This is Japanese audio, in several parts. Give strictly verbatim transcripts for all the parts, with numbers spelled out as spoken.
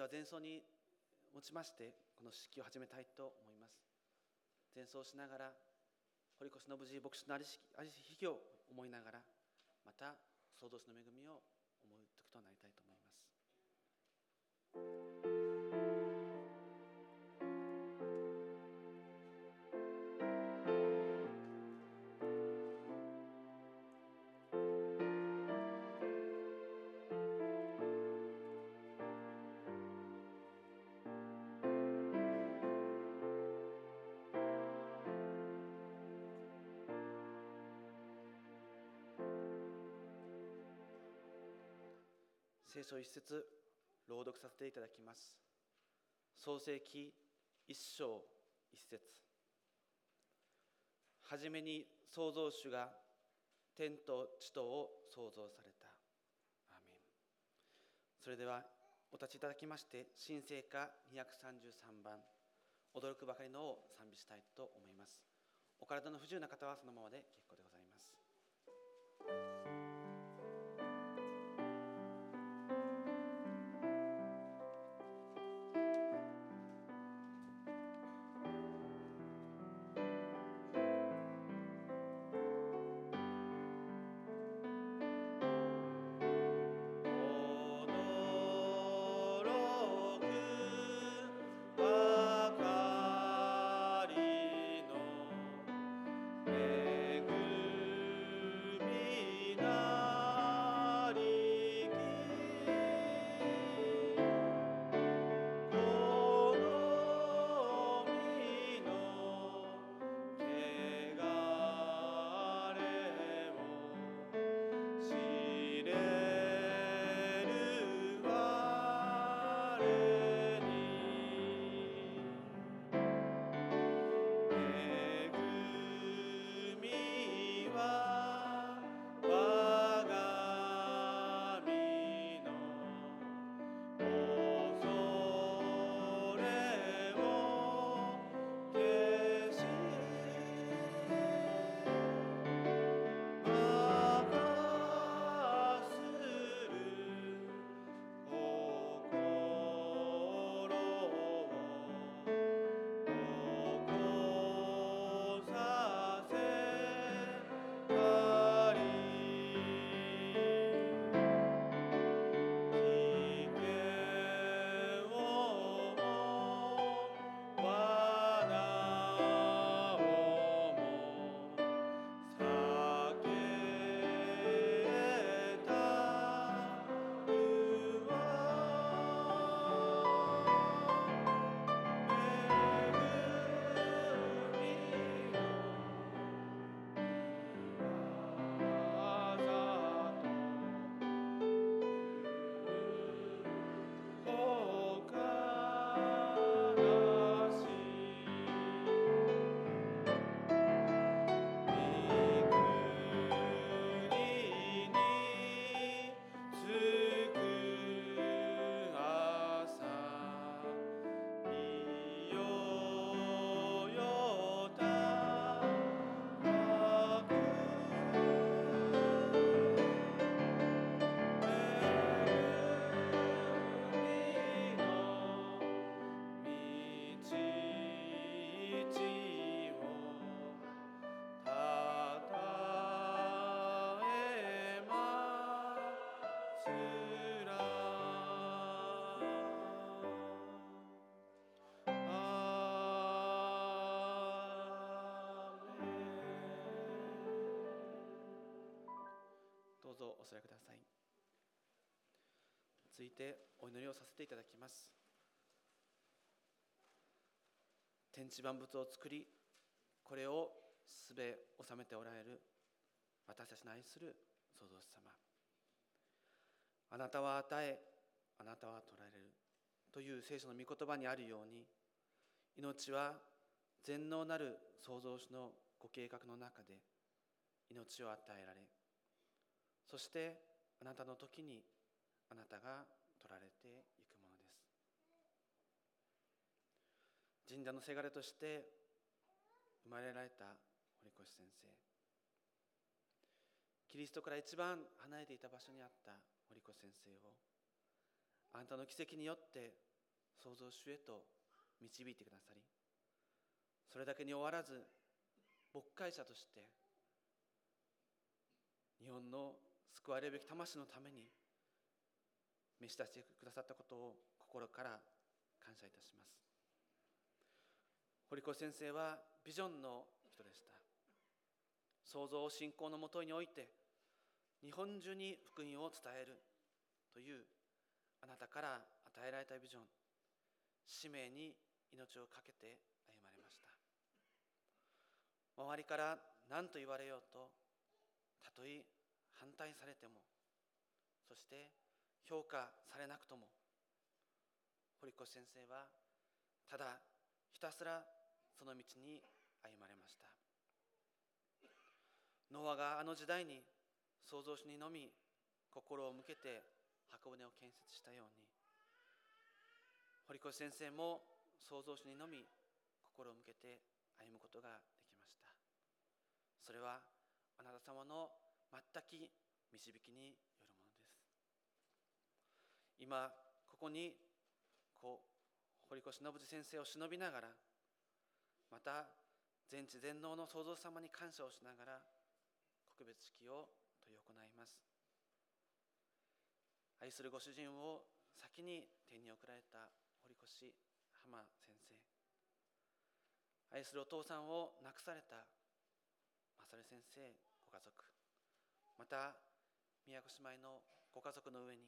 は前奏に持ちましてこの式を始めたいと思います。前奏しながら堀越信次牧師のありしきを思いながら、また創造主の恵みを思う時となりたいと思います。聖書一節朗読させていただきます。創世記一章一節。はじめに創造主が天と地とを創造された。アーメン。それではお立ちいただきまして、新聖歌にひゃくさんじゅうさんばん、驚くばかりのを賛美したいと思います。お体の不自由な方はそのままで結構でございます。どうぞお座りください。続いてお祈りをさせていただきます。天地万物を作り、これをすべ収めておられる私たちの愛する創造主様、あなたは与え、あなたは取られるという聖書の御言葉にあるように、命は全能なる創造主のご計画の中で命を与えられ、そしてあなたの時にあなたが取られていくものです。神社のせがれとして生まれられた堀越先生、キリストから一番離れていた場所にあった堀越先生を、あなたの奇跡によって創造主へと導いてくださり、それだけに終わらず牧会者として日本の救われるべき魂のために召し出してくださったことを心から感謝いたします。堀越先生はビジョンの人でした。創造を信仰のもとにおいて日本中に福音を伝えるというあなたから与えられたビジョン、使命に命を懸けて歩まれました。周りから何と言われようと、たとえ反対されても、そして評価されなくとも、堀越先生はただひたすらその道に歩まれました。ノアがあの時代に創造主にのみ心を向けて箱舟を建設したように、堀越先生も創造主にのみ心を向けて歩むことができました。それはあなた様の全き導きによるものです。今ここにこう堀越信次先生を偲びながら、また全知全能の創造主様に感謝をしながら告別式を執り行います。愛するご主人を先に天に送られた堀越浜先生、愛するお父さんを亡くされた勝先生ご家族、また宮古姉妹のご家族の上に、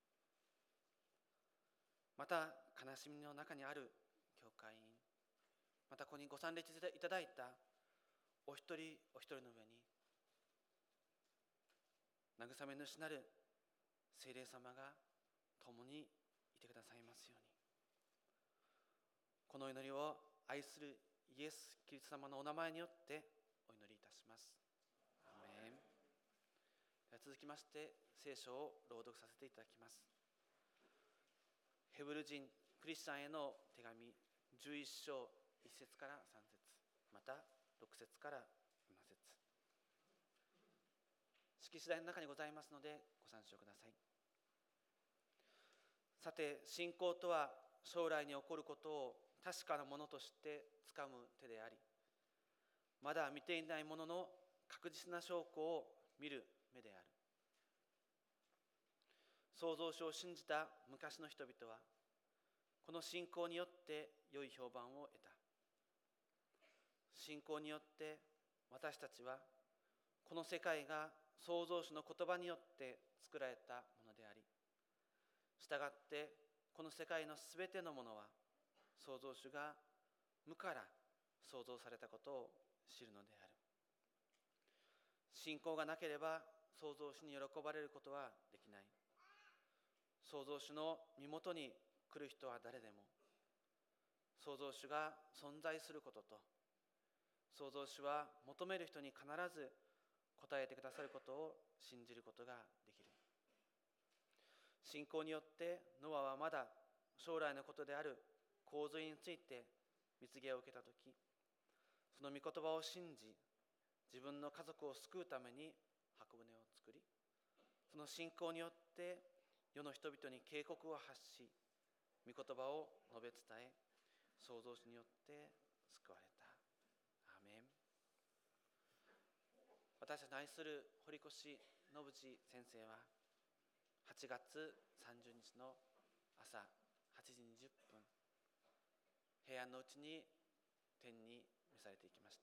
また悲しみの中にある教会員、またここにご参列いただいたお一人お一人の上に、慰め主なる聖霊様が共にいてくださいますように。この祈りを愛するイエス・キリスト様のお名前によってお祈りいたします。アーメン。では続きまして聖書を朗読させていただきます。ヘブル人クリスチャンへの手紙じゅういっ章いち節からさん節、またろく節からなな節、式次第の中にございますのでご参照ください。さて、信仰とは将来に起こることを確かなものとしてつかむ手であり、まだ見ていないものの確実な証拠を見る目である。創造主を信じた昔の人々はこの信仰によって良い評判を得た。信仰によって私たちはこの世界が創造主の言葉によって作られたものであり、したがってこの世界のすべてのものは創造主が無から創造されたことを知るのである。信仰がなければ創造主に喜ばれることはできない。創造主の身元に来る人は誰でも、創造主が存在することと、創造主は求める人に必ず答えてくださることを信じることができる。信仰によってノアはまだ将来のことである洪水について蜜げを受けたとき、その御言葉を信じ、自分の家族を救うために箱舟を作り、その信仰によって世の人々に警告を発し、御言葉を述べ伝え、創造主によって救われた。アーメン。私たちの愛する堀越信次先生ははちがつさんじゅうにちの朝はちじにじゅっぷん、平安のうちに天に召されていきました。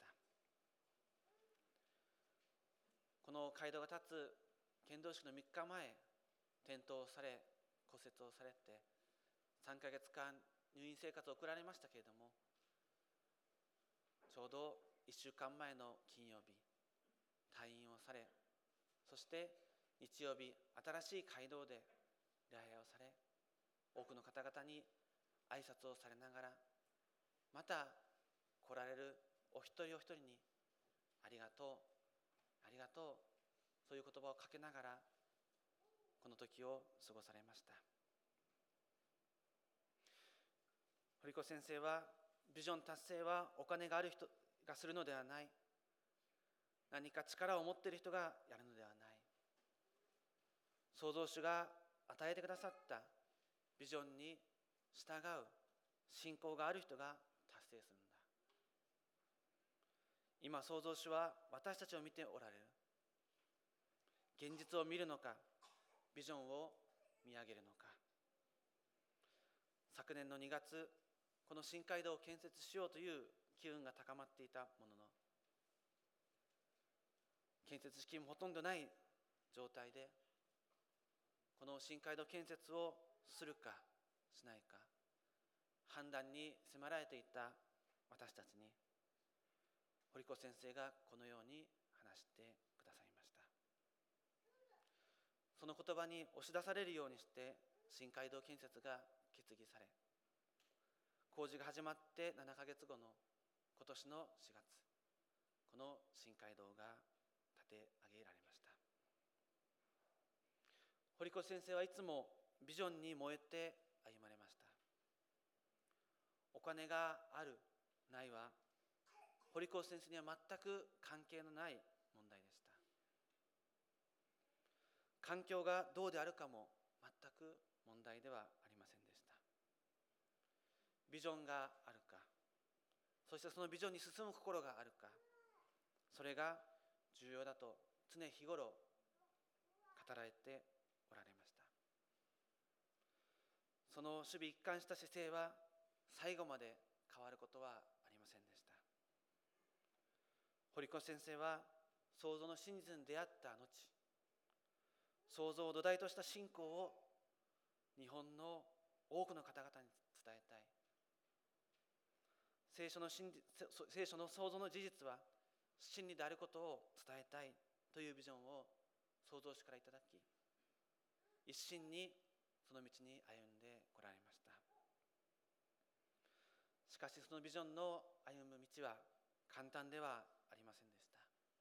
この街道が立つ献堂式のみっかまえ、転倒され骨折をされてさんかげつかん入院生活を送られましたけれども、ちょうどいっしゅうかんまえの金曜日退院をされ、そして日曜日新しい街道で礼拝をされ、多くの方々に挨拶をされながら、また来られるお一人お一人にありがとうありがとう、そういう言葉をかけながらこの時を過ごされました。堀越先生は、ビジョン達成はお金がある人がするのではない、何か力を持っている人がやるのではない、創造主が与えてくださったビジョンに従う信仰がある人が達成するんだ。今、創造主は私たちを見ておられる。現実を見るのか、ビジョンを見上げるのか。昨年のにがつ、この新街道を建設しようという機運が高まっていたものの、建設資金もほとんどない状態で、この新街道建設をするかしないか、判断に迫られていた私たちに、堀子先生がこのように話してくださいました。その言葉に押し出されるようにして新街道建設が決議され、工事が始まってななかげつごの今年のしがつ、この新街道が建て上げられました。堀越先生はいつもビジョンに燃えて歩まれました。お金があるないは堀越先生には全く関係のない問題でした。環境がどうであるかも全く問題ではありませんでした。ビジョンがあるか、そしてそのビジョンに進む心があるか、それが重要だと常日頃語られておられました。その守備一貫した姿勢は最後まで変わることはありませんでした。堀越先生は創造の真実に出会った後、創造を土台とした信仰を日本の多くの方々に伝えたい。聖書の真実、聖書の創造の事実は真理であることを伝えたいというビジョンを創造主からいただき、一心にその道に歩んでこられました。しかしそのビジョンの歩む道は簡単ではありませんでした。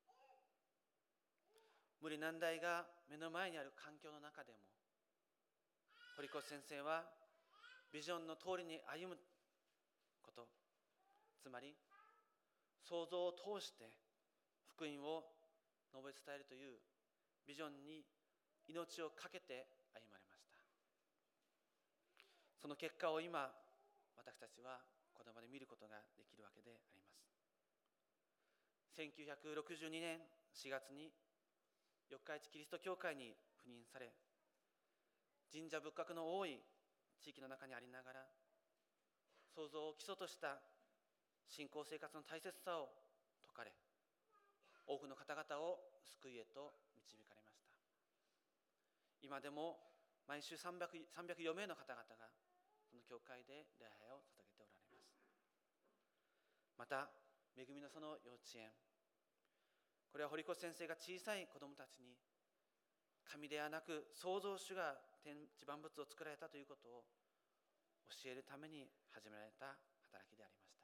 無理難題が目の前にある環境の中でも、堀越先生はビジョンの通りに歩むこと、つまり創造を通して福音を述べ伝えるというビジョンに命を懸けて歩まれました。その結果を今私たちはこの場で見ることができるわけであります。せんきゅうひゃくろくじゅうにねんしがつに四日市キリスト教会に赴任され、神社仏閣の多い地域の中にありながら、創造を基礎とした信仰生活の大切さを説かれ、多くの方々を救いへと導かれました。今でも毎週さんびゃく、さんびゃくよんめいの方々がこの教会で礼拝を捧げておられます。また、恵みの園幼稚園、これは堀越先生が小さい子どもたちに神ではなく創造主が天地万物を作られたということを教えるために始められた働きでありました。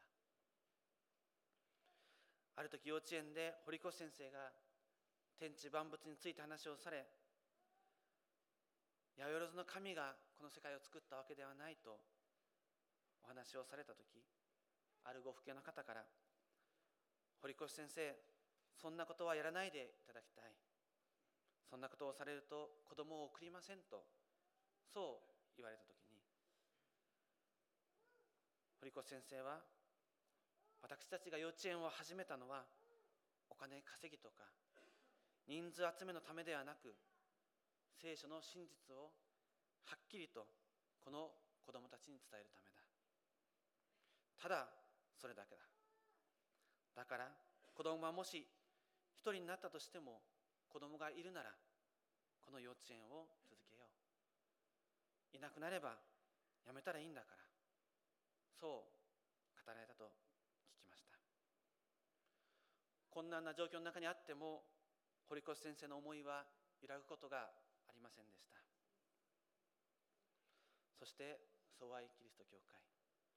ある時幼稚園で堀越先生が天地万物について話をされ、八百万の神がこの世界を作ったわけではないとお話をされた時、あるご父兄の方から、堀越先生、そんなことはやらないでいただきたい。そんなことをされると子供を送りませんと、そう言われたときに、堀越先生は、私たちが幼稚園を始めたのは、お金稼ぎとか、人数集めのためではなく、聖書の真実をはっきりとこの子供たちに伝えるためだ。ただそれだけだ。だから子供はもし一人になったとしても、子供がいるならこの幼稚園を続けよう。いなくなればやめたらいいんだから、そう語られたと聞きました。困難な状況の中にあっても、堀越先生の思いは揺らぐことがありませんでした。そして創愛キリスト教会、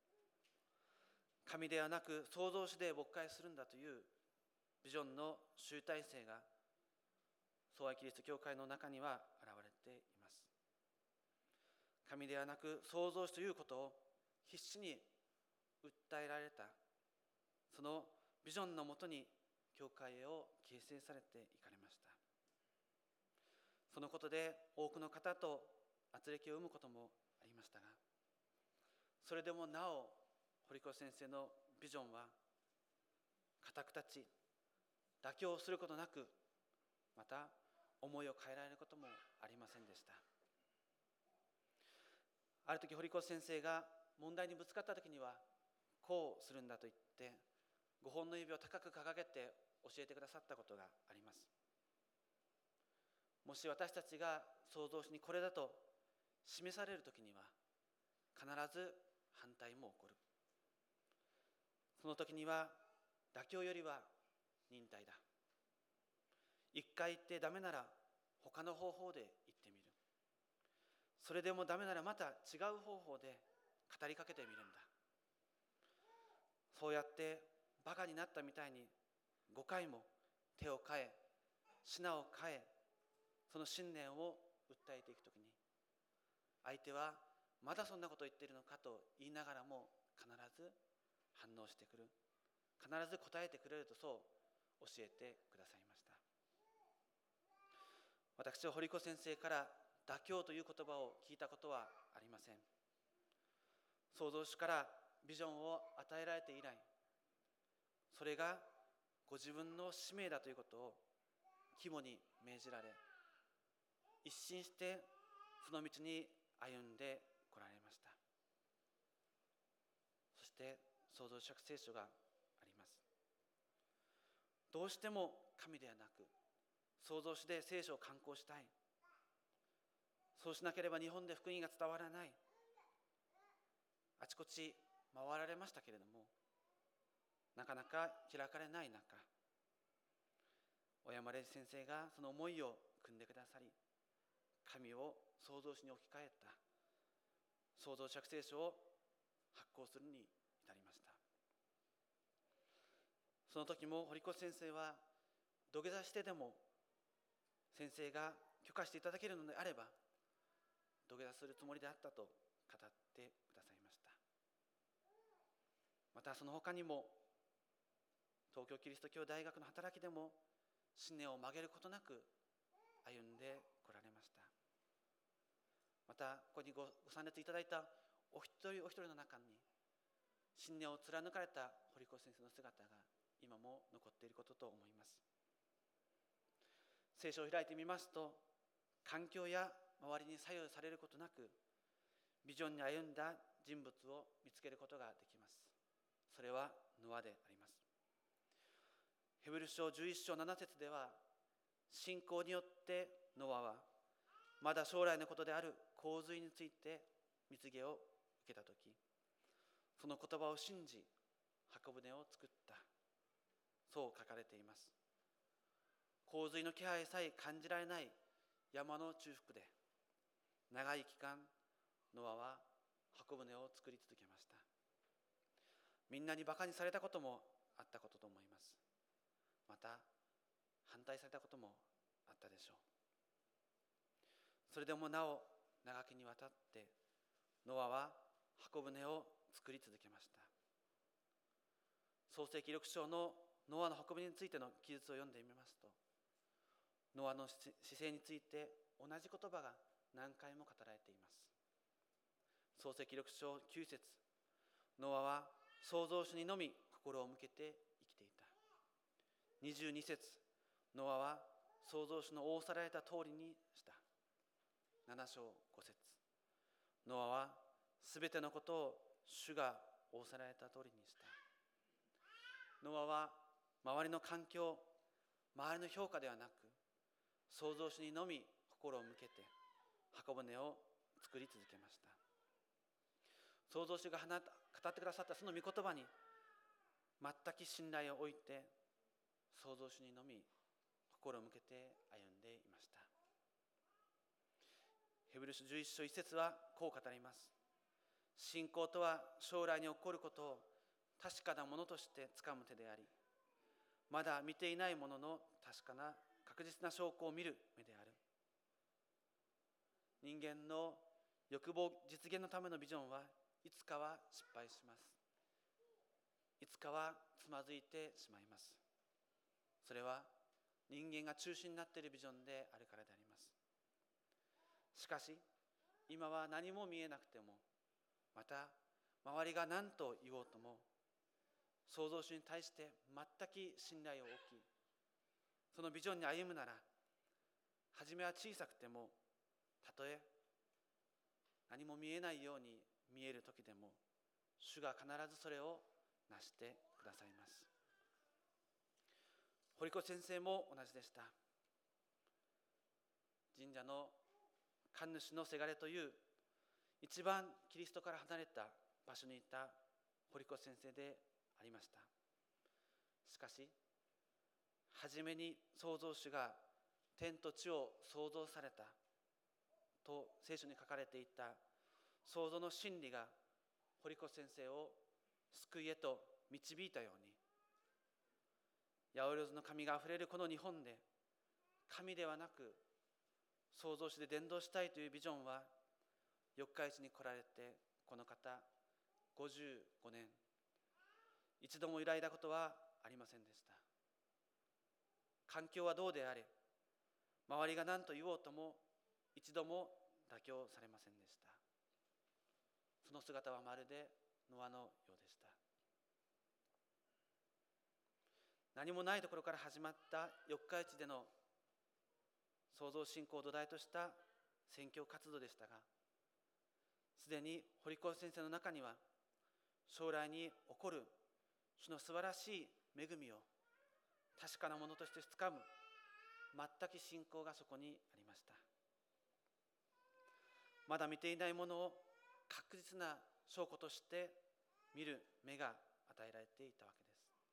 神ではなく創造主で牧会するんだというビジョンの集大成が創愛キリスト教会の中には現れています。神ではなく創造主ということを必死に訴えられた、そのビジョンのもとに教会を形成されていかれました。そのことで多くの方と軋轢を生むこともありましたが、それでもなお堀越先生のビジョンは固く立ち妥協することなく、また思いを変えられることもありませんでした。ある時堀越先生が問題にぶつかった時には、こうするんだと言ってごほんの指を高く掲げて教えてくださったことがあります。もし私たちが創造主にこれだと示される時には、必ず反対も起こる。その時には妥協よりは忍耐だ。一回言ってダメなら他の方法で言ってみる。それでもダメならまた違う方法で語りかけてみるんだ。そうやってバカになったみたいにごかいも手を変え品を変え、その信念を訴えていくときに、相手はまだそんなこと言っているのかと言いながらも必ず反応してくる、必ず答えてくれると、そう教えてくださいました。私は堀子先生から妥協という言葉を聞いたことはありません。創造主からビジョンを与えられて以来、それがご自分の使命だということを肝に銘じられ、一心してその道に歩んでこられました。そして創造主聖書があります。どうしても神ではなく創造主で聖書を刊行したい、そうしなければ日本で福音が伝わらない、あちこち回られましたけれども、なかなか開かれない中、小山礼二先生がその思いを汲んでくださり、神を創造主に置き換えた創造主聖書を発行するに至りました。その時も堀越先生は土下座してでも先生が許可していただけるのであれば土下座するつもりであったと語ってくださいました。またその他にも東京キリスト教大学の働きでも信念を曲げることなく歩んでこられました。またここにご参列いただいたお一人お一人の中に信念を貫かれた堀越先生の姿が今も残っていることと思います。聖書を開いてみますと、環境や周りに左右されることなくビジョンに歩んだ人物を見つけることができます。それはノアであります。ヘブル書じゅういっ章なな節では、信仰によってノアはまだ将来のことである洪水について蜜げを受けたとき、その言葉を信じ箱舟を作った、そう書かれています。洪水の気配さえ感じられない山の中腹で長い期間ノアは箱舟を作り続けました。みんなにバカにされたこともあったことと思います。また反対されたこともあったでしょう。それでもなお長きにわたってノアは箱舟を作り続けました。創世記録書のノアの箱舟についての記述を読んでみますと、ノアの姿勢について同じ言葉が何回も語られています。創世記録書きゅう節、ノアは創造主にのみ心を向けて生きていた。にじゅうに節、ノアは創造主の仰せられた通りにした。なな章ご節、ノアはすべてのことを主が仰せられた通りにした。ノアは周りの環境、周りの評価ではなく、創造主にのみ心を向けて箱舟を作り続けました。創造主が語ってくださったその御言葉に全く信頼を置いて、創造主にのみ心を向けて歩んでいました。ヘブル書じゅういっ章いち節はこう語ります。信仰とは将来に起こることを確かなものとしてつかむ手であり、まだ見ていないものの確かな確実な証拠を見る目である。人間の欲望実現のためのビジョンはいつかは失敗します。いつかはつまずいてしまいます。それは人間が中心になっているビジョンであるからであります。しかし今は何も見えなくても、また周りが何と言おうとも、創造主に対して全く信頼を置き、そのビジョンに歩むなら、初めは小さくても、たとえ何も見えないように見える時でも、主が必ずそれをなしてくださいます。堀越先生も同じでした。神社の神主のせがれという一番キリストから離れた場所にいた堀越先生でありました。しかし、初めに創造主が天と地を創造されたと聖書に書かれていた創造の真理が堀越先生を救いへと導いたように、八百万の神があふれるこの日本で、神ではなく創造主で伝道したいというビジョンは、四日市に来られてこの方ごじゅうごねん、一度も揺らいだことはありませんでした。環境はどうであれ、周りが何と言おうとも一度も妥協されませんでした。その姿はまるでノアのようでした。何もないところから始まった四日市での創造信仰を土台とした宣教活動でしたが、すでに堀越先生の中には、将来に起こる主の素晴らしい恵みを確かなものとしてつかむ全く信仰がそこにありました。まだ見ていないものを確実な証拠として見る目が与えられていたわけです。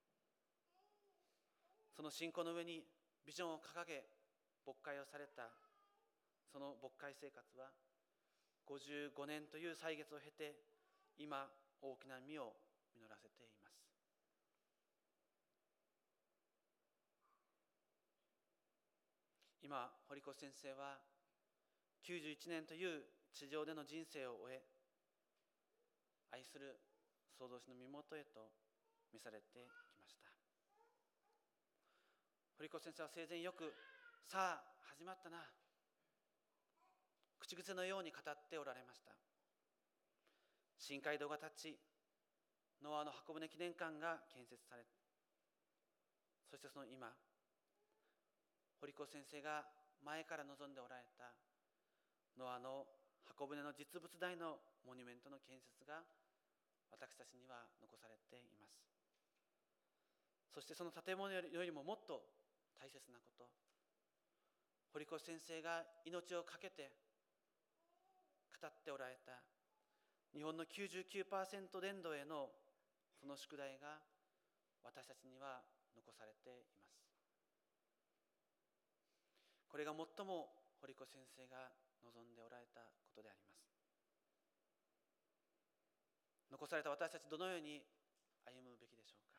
その信仰の上にビジョンを掲げ牧会をされたその牧会生活はごじゅうごねんという歳月を経て、今大きな実を実らせています。今堀越先生はきゅうじゅういちねんという地上での人生を終え、愛する創造主の身元へと召されてきました。堀越先生は生前よく、さあ始まったな、口癖のように語っておられました。新街道が立ち、ノアの箱舟記念館が建設され、そしてその今、堀越先生が前から望んでおられたノアの箱舟の実物大のモニュメントの建設が私たちには残されています。そしてその建物よりももっと大切なこと、堀越先生が命を懸けて語っておられた日本の きゅうじゅうきゅうパーセント 伝道へのその宿題が私たちには残されています。これが最も堀越先生が望んでおられたことであります。残された私たち、どのように歩むべきでしょうか。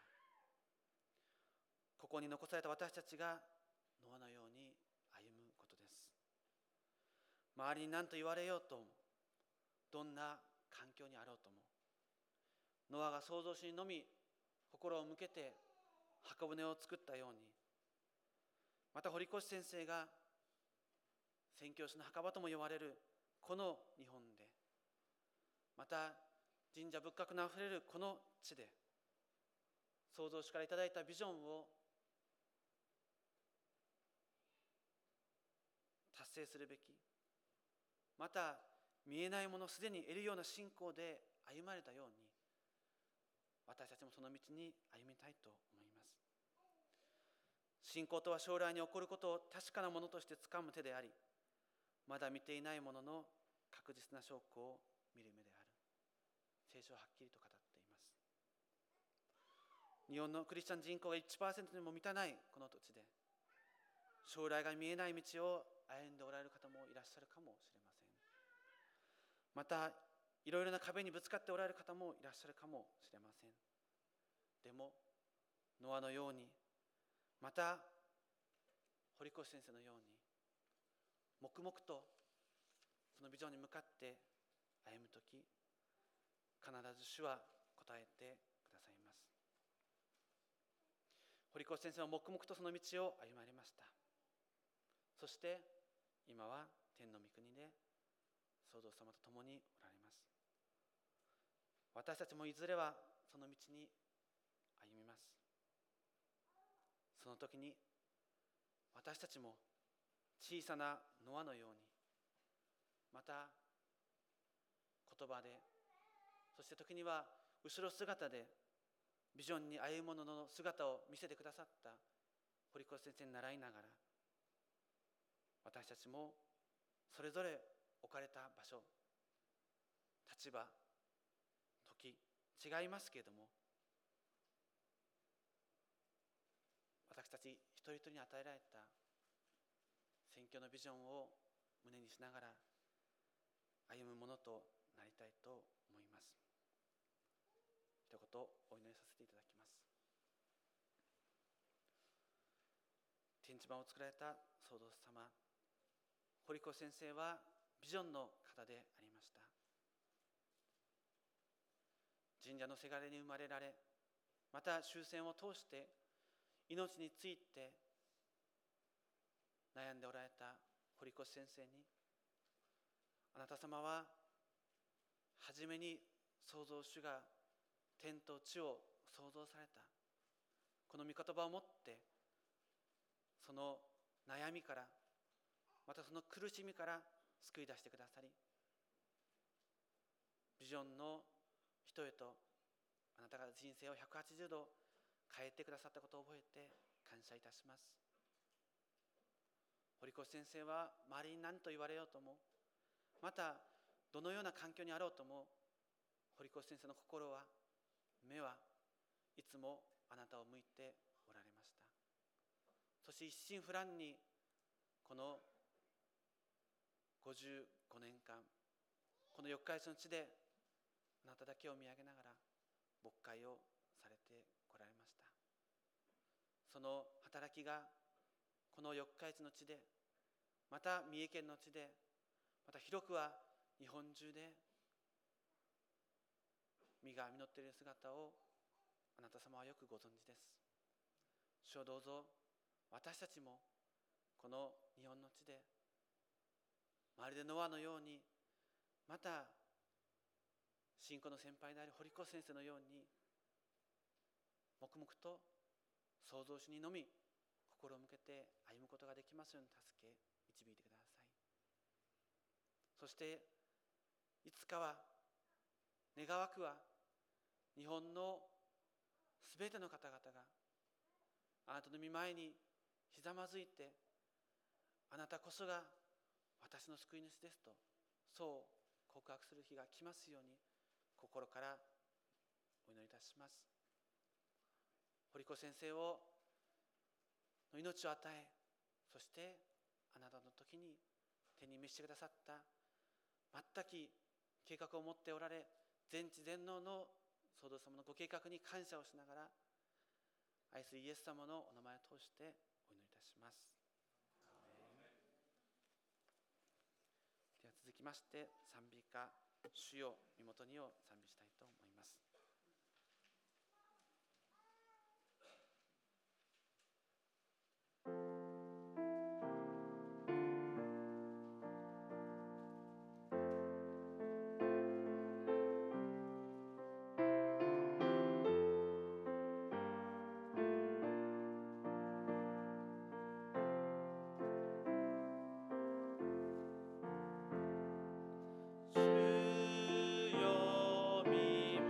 ここに残された私たちがノアのように歩むことです。周りに何と言われようとも、どんな環境にあろうとも、ノアが創造主にのみ心を向けて箱舟を作ったように、また堀越先生が宣教師の墓場とも呼ばれるこの日本で、また神社仏閣のあふれるこの地で、創造主からいただいたビジョンを達成するべき、また見えないものをすでに得るような信仰で歩まれたように、私たちもその道に歩みたいと思います。信仰とは将来に起こることを確かなものとしてつかむ手であり、まだ見ていないものの確実な証拠を見る目である。聖書ははっきりと語っています。日本のクリスチャン人口が いちパーセント にも満たないこの土地で、将来が見えない道を歩んでおられる方もいらっしゃるかもしれません。またいろいろな壁にぶつかっておられる方もいらっしゃるかもしれません。でもノアのように、また堀越先生のように、黙々とそのビジョンに向かって歩むとき、必ず主は答えてくださいます。堀越先生は黙々とその道を歩まれました。そして今は天の御国で創造様と共におられます。 私たちもいずれはその道に歩みます。その時に私たちも小さなノアのように、また言葉で、そして時には後ろ姿でビジョンに歩む者の姿を見せてくださった堀越先生に習いながら、私たちもそれぞれ置かれた場所、立場、時、違いますけれども、私たち一人一人に与えられた宣教のビジョンを胸にしながら歩むものとなりたいと思います。一言お祈りさせていただきます。天地盤を作られた創造主様、堀越先生はビジョンの方でありました。神社のせがれに生まれられ、また終戦を通して命について悩んでおられた堀越先生に、あなた様は初めに創造主が天と地を創造された、この御言葉をもってその悩みから、またその苦しみから救い出してくださり、ビジョンの人へとあなたが人生をひゃくはちじゅうど変えてくださったことを覚えて感謝いたします。堀越先生は周りに何と言われようとも、またどのような環境にあろうとも、堀越先生の心は、目はいつもあなたを向いておられました。そして一心不乱にこのごじゅうごねんかん、この四日市の地であなただけを見上げながら牧会をされてこられました。その働きがこの四日市の地で、また三重県の地で、また広くは日本中で実が実っている姿をあなた様はよくご存知です。主をどうぞ私たちもこの日本の地で、まるでノアのように、また信仰の先輩である堀越先生のように、黙々と創造主にのみ心を向けて歩むことができますように助け導いてください。そしていつかは、願わくは、日本のすべての方々があなたの御前にひざまずいて、あなたこそが私の救い主ですと、そう告白する日が来ますように心からお祈りいたします。堀越先生をの命を与え、そしてあなたの時に手に召してくださった全き計画を持っておられ、全知全能の創造様のご計画に感謝をしながら、愛するイエス様のお名前を通してお祈りいたします。では続きまして賛美歌「主よ身元に」を賛美したいと思います。主よ身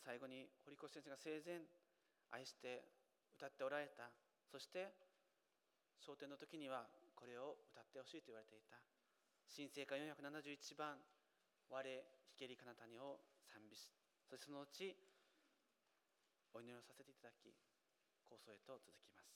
最後に堀越先生が生前愛して歌っておられた。そして昇天の時にはこれを歌ってほしいと言われていた新聖歌よんひゃくななじゅういちばん「我ひけりかなたに」を賛美し、そしてそのうちお祈りをさせていただき、構想へと続きます。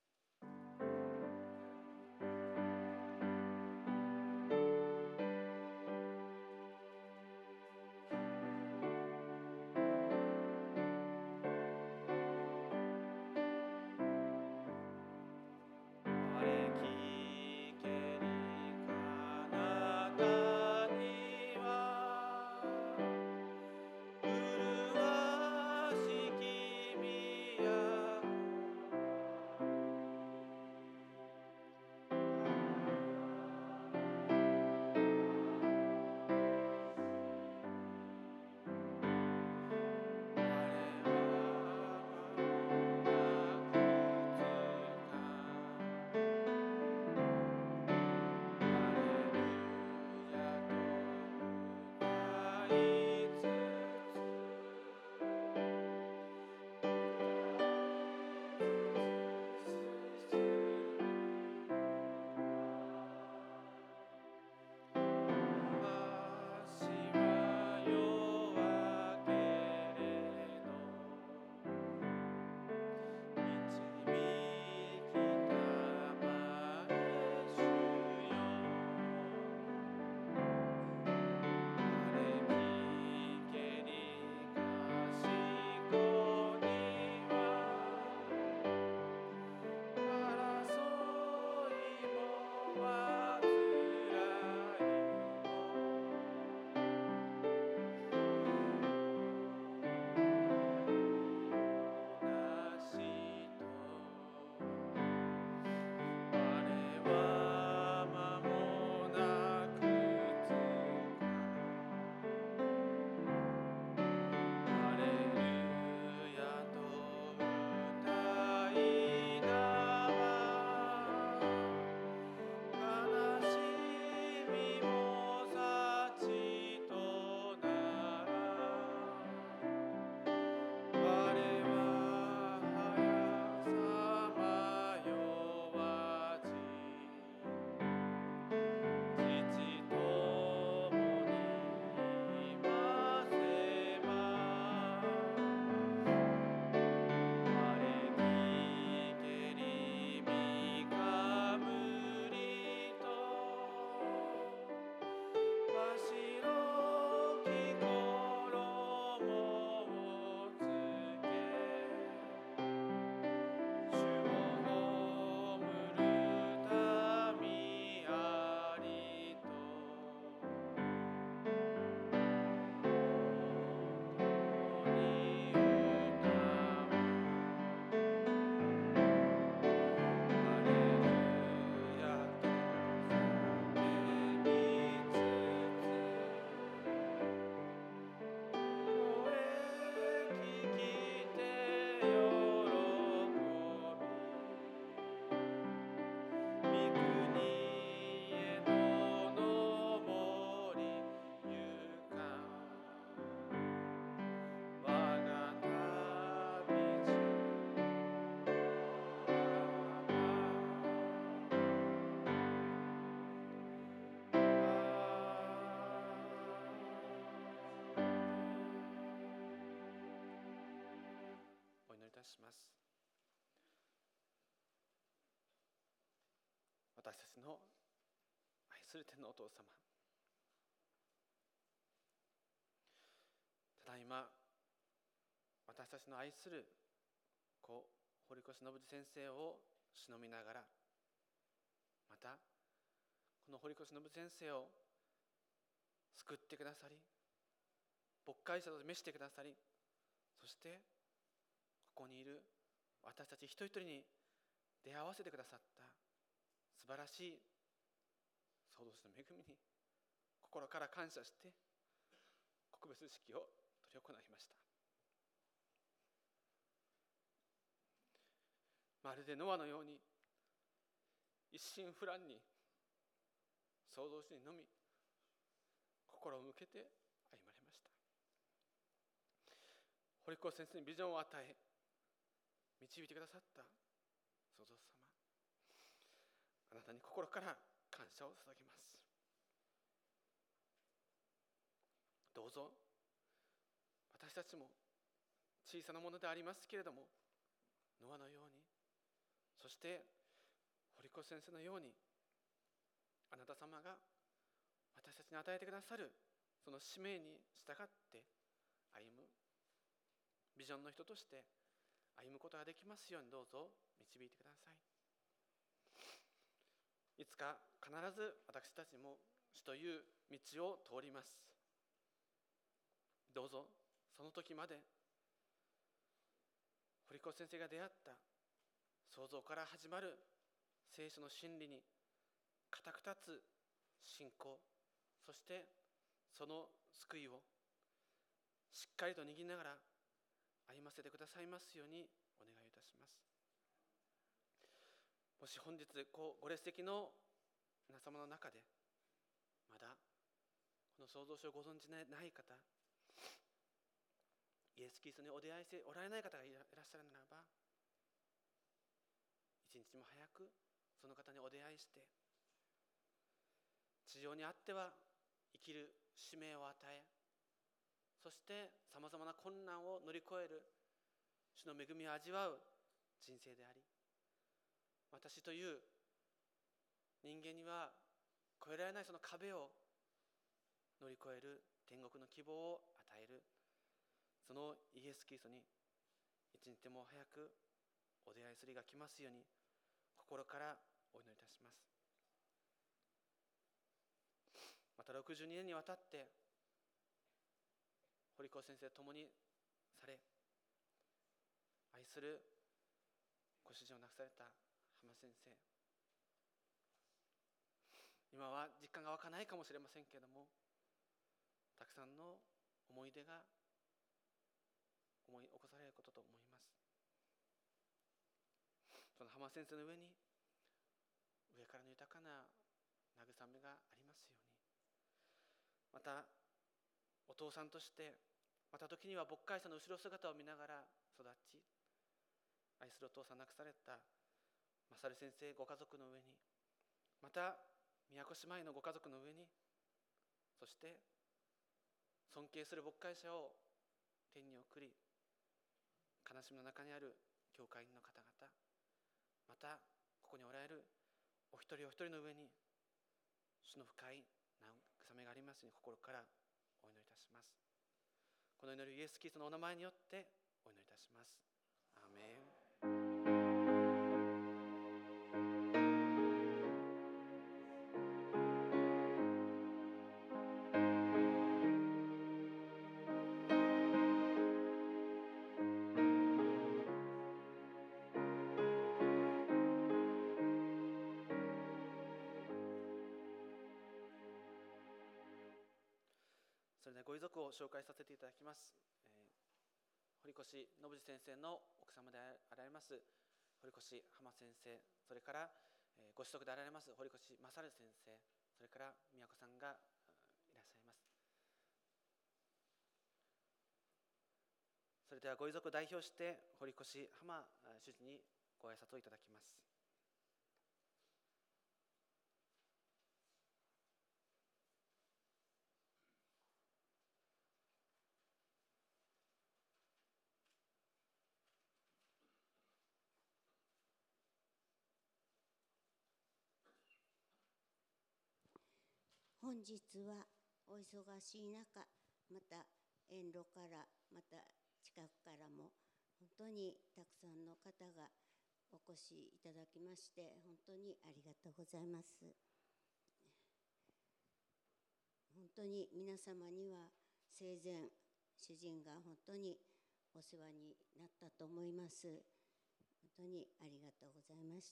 します。私たちの愛する天のお父様、ただいま私たちの愛する子堀越信次先生を偲びながら、またこの堀越信次先生を救ってくださり、牧会者と召してくださり、そしてここにいる私たち一人一人に出会わせてくださった素晴らしい創造主の恵みに心から感謝して告別式を執り行いました。まるでノアのように一心不乱に創造主にのみ心を向けて歩まれました。 堀越先生にビジョンを与え導いてくださった創造主様、あなたに心から感謝を捧げます。どうぞ私たちも小さなものでありますけれども、ノアのように、そして堀越先生のように、あなた様が私たちに与えてくださるその使命に従って歩むビジョンの人として歩むことができますように、どうぞ導いてください。いつか必ず私たちも主という道を通ります。どうぞその時まで堀越先生が出会った創造から始まる聖書の真理に固く立つ信仰、そしてその救いをしっかりと握りながら歩ませてくださいますようにお願いいたします。もし本日ご列席の皆様の中でまだこの創造主をご存じない方、イエス・キリストにお出会いしておられない方がいらっしゃるならば、一日も早くその方にお出会いして、地上にあっては生きる使命を与え、そしてさまざまな困難を乗り越える主の恵みを味わう人生であり、私という人間には越えられないその壁を乗り越える天国の希望を与える、そのイエス・キリストに一日も早くお出会いする日が来ますように心からお祈りいたします。またろくじゅうにねんにわたって堀越先生と共にされ、愛するご主人を亡くされた浜先生、今は実感が湧かないかもしれませんけれども、たくさんの思い出が思い起こされることと思います。その浜先生の上に上からの豊かな慰めがありますように、またお父さんとして、また時には牧会者の後ろ姿を見ながら育ち、愛するお父さん亡くされた勝先生ご家族の上に、また宮古姉妹のご家族の上に、そして尊敬する牧会者を天に送り、悲しみの中にある教会員の方々、またここにおられるお一人お一人の上に主の深い慰めがありますように心からお祈りいたします。この祈りをイエス・キリストのお名前によってお祈りいたします。アーメン。それではご遺族を紹介させていただきます。えー、堀越信次先生の奥様であられます堀越浜先生、それから、えー、ご子息であられます堀越勝先生、それから宮子さんがいらっしゃいます。それではご遺族を代表して堀越浜主事にご挨拶をいただきます。 本日はお忙しい中、また遠路からまた近くからも本当にたくさんの方がお越しいただきまして本当にありがとうございます。本当に皆様には生前主人が本当にお世話になったと思います。本当にありがとうございました。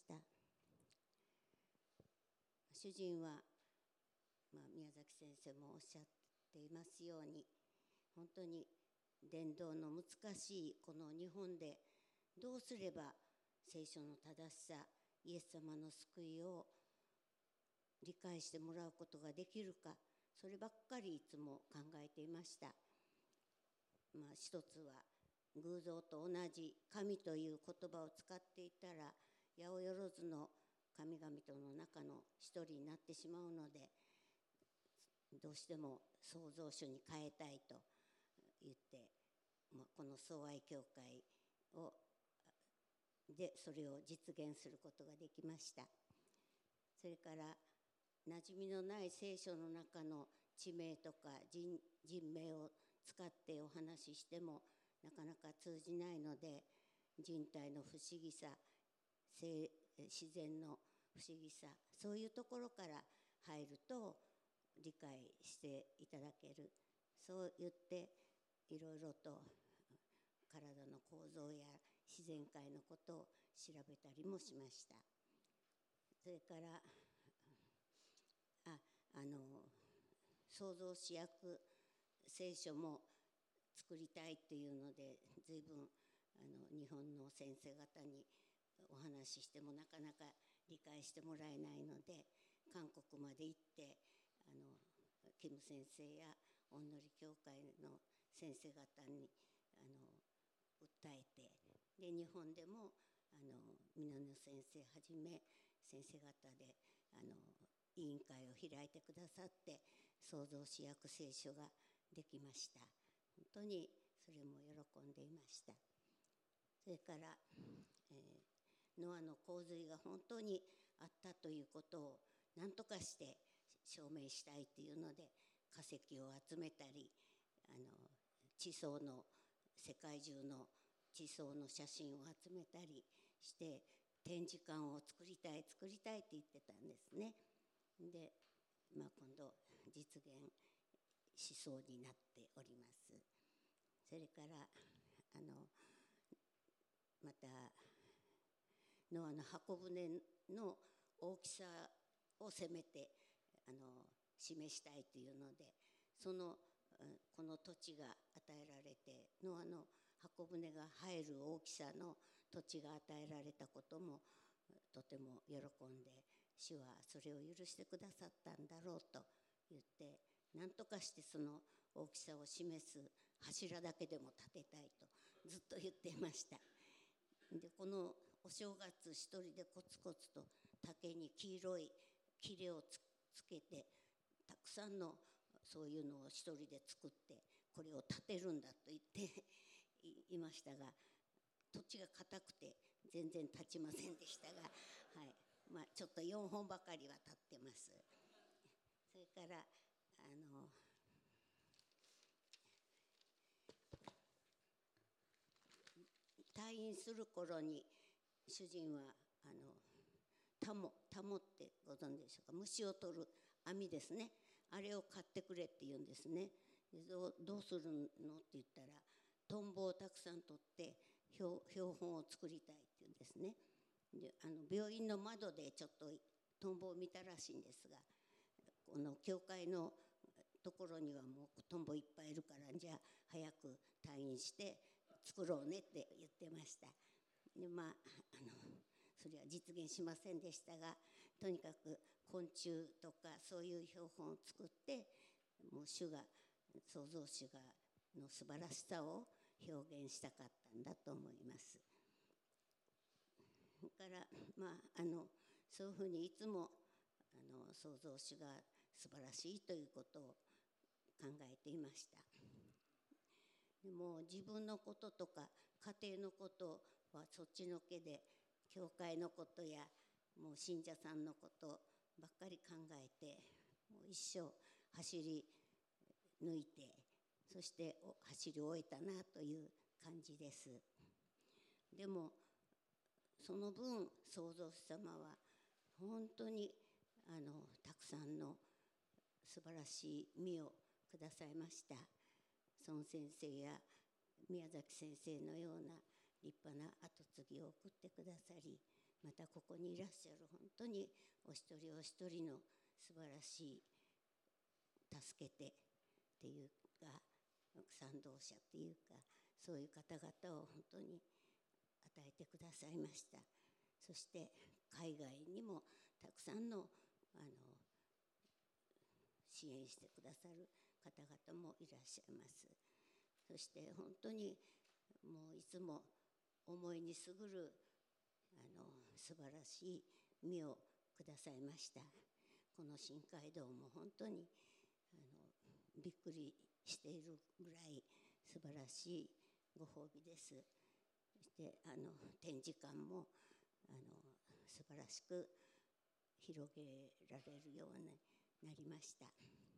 主人はまあ、宮崎先生もおっしゃっていますように、本当に伝道の難しいこの日本でどうすれば聖書の正しさ、イエス様の救いを理解してもらうことができるか、そればっかりいつも考えていました。まあ、一つは偶像と同じ神という言葉を使っていたら八百万の神々との中の一人になってしまうので、どうしても創造主に変えたいと言って、まあ、この相愛教会をでそれを実現することができました。それから馴染みのない聖書の中の地名とか 人, 人名を使ってお話ししてもなかなか通じないので、人体の不思議さ、自然の不思議さ、そういうところから入ると理解していただける、そう言っていろいろと体の構造や自然界のことを調べたりもしました。それからああの創造主訳聖書も作りたいっていうので、随分あの日本の先生方にお話ししてもなかなか理解してもらえないので、韓国まで行ってあのキム先生や御法教会の先生方にあの訴えて、で日本でもあの皆野先生はじめ先生方であの委員会を開いてくださって創造主訳聖書ができました。本当にそれも喜んでいました。それから、えー、ノアの洪水が本当にあったということを何とかして証明したいというので、化石を集めたり、あの地層の世界中の地層の写真を集めたりして展示館を作りたい作りたいって言ってたんですね。で、まあ、今度実現しそうになっております。それからあのまたノアの箱舟の大きさをせめてあの示したいというので、そのこの土地が与えられて、ノアの箱舟が入る大きさの土地が与えられたこともとても喜んで、主はそれを許してくださったんだろうと言って、何とかしてその大きさを示す柱だけでも建てたいとずっと言っていました。でこのお正月一人でコツコツと竹に黄色い切れを つ, つけてたくさんのそういうのを一人で作ってこれを建てるんだと言っていましたが、土地が硬くて全然立ちませんでしたが、はい、まあ、ちょっとよんほんばかりは立ってます。それからあの退院する頃に主人はあのタモタモってご存知でしょうか。虫を取る網ですね、あれを買ってくれって言うんですね。で ど, うどうするのって言ったら、トンボをたくさん取って標本を作りたいって言うんですね。であの病院の窓でちょっとトンボを見たらしいんですが、この教会のところにはもうトンボいっぱいいるから、じゃあ早く退院して作ろうねって言ってました。でまあ、あのそれは実現しませんでしたが、とにかく昆虫とかそういう標本を作って、もう主が創造主がの素晴らしさを表現したかったんだと思います。だから、まあ、あのそういうふうにいつもあの創造主が素晴らしいということを考えていました。でも自分のこととか家庭のことはそっちのけで、教会のことやもう信者さんのことばっかり考えて、もう一生走り抜いて、そして走り終えたなという感じです。でもその分創造主様は本当にあのたくさんの素晴らしい実をくださいました。孫先生や宮崎先生のような立派な後継ぎを送ってくださり、またここにいらっしゃる本当にお一人お一人の素晴らしい助けてっていうか賛同者っていうか、そういう方々を本当に与えてくださいました。そして海外にもたくさんのあの支援してくださる方々もいらっしゃいます。そして本当にもういつも思いにすぐるあの素晴らしい実をくださいました。この新街道も本当にあのびっくりしているぐらい素晴らしいご褒美です。そしてあの展示館もあの素晴らしく広げられるようになりました。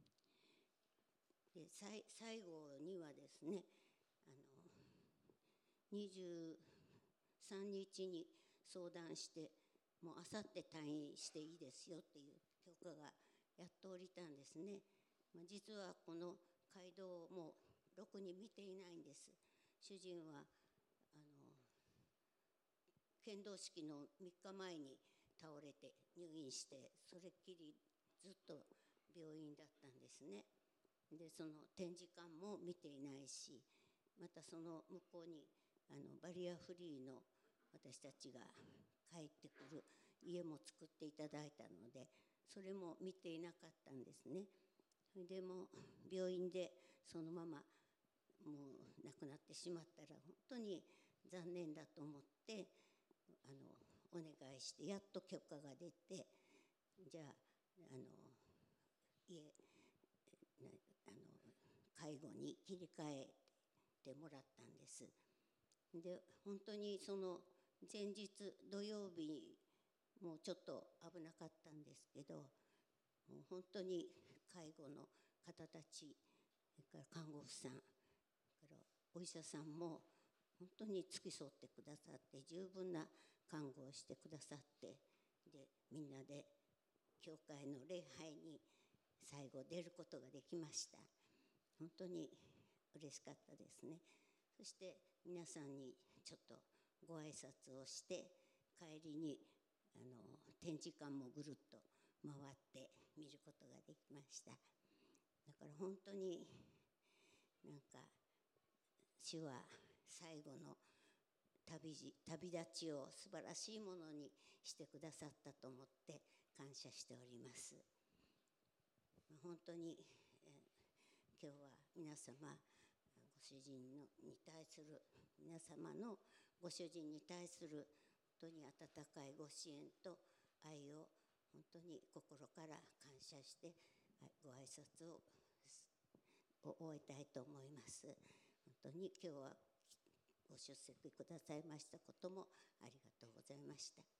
で最最後にはですね、あのにじゅうさんにちに相談して、もうあさって退院していいですよっていう許可がやっと降りたんですね。まあ、実はこの街道もろくに見ていないんです。主人はあの剣道式のみっかまえに倒れて入院して、それっきりずっと病院だったんですね。でその展示館も見ていないし、またその向こうにあのバリアフリーの私たちが帰ってくる家も作っていただいたので、それも見ていなかったんですね。それでも病院でそのままもう亡くなってしまったら本当に残念だと思って、あのお願いしてやっと許可が出て、じゃあ、あの家あの介護に切り替えてもらったんです。で本当にその前日土曜日もちょっと危なかったんですけど、もう本当に介護の方たち、それから看護婦さん、それからお医者さんも本当に付き添ってくださって、十分な看護をしてくださって、でみんなで教会の礼拝に最後出ることができました。本当に嬉しかったですね。そして皆さんにちょっとご挨拶をして、帰りにあの展示館もぐるっと回って見ることができました。だから本当になんか主は最後の旅路旅立ちを素晴らしいものにしてくださったと思って感謝しております。本当に、えー、今日は皆様、ご主人のに対する皆様のご主人に対する本当に温かいご支援と愛を本当に心から感謝してご挨拶を終えたいと思います。本当に今日はご出席くださいましたこともありがとうございました。